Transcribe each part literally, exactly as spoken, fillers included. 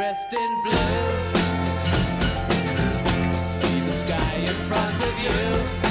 dressed in blue. See the sky in front of you,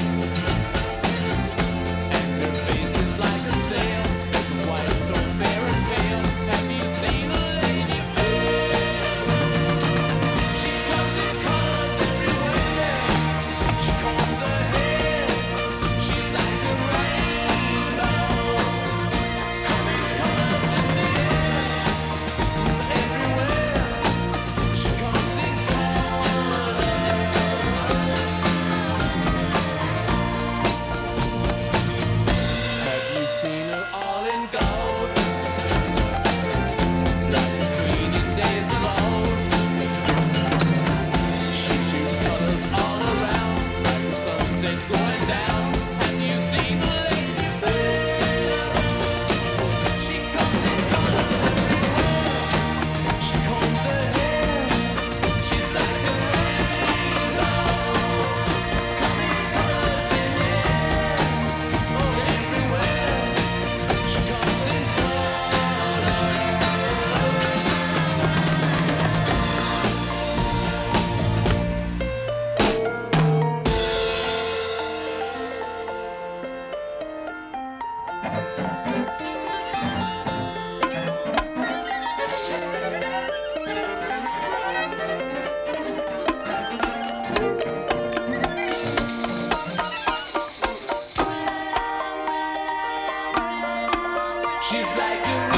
and her face is like a sail, speaking white, so fair and pale. Have you seen a lady fair? She comes in colors everywhere. She combs her hair. She's like a rainbow. Coming colors in the air. Everywhere. She comes in colors. Have you seen her all in gold? Like the queen in days of old. She shoots colors all around, like the sunset going down. Have you seen the lady fair? She comes in colors everywhere. She combs her hair. She's like a rainbow. Coming colors in the air. Oh, everywhere. She comes in She's like a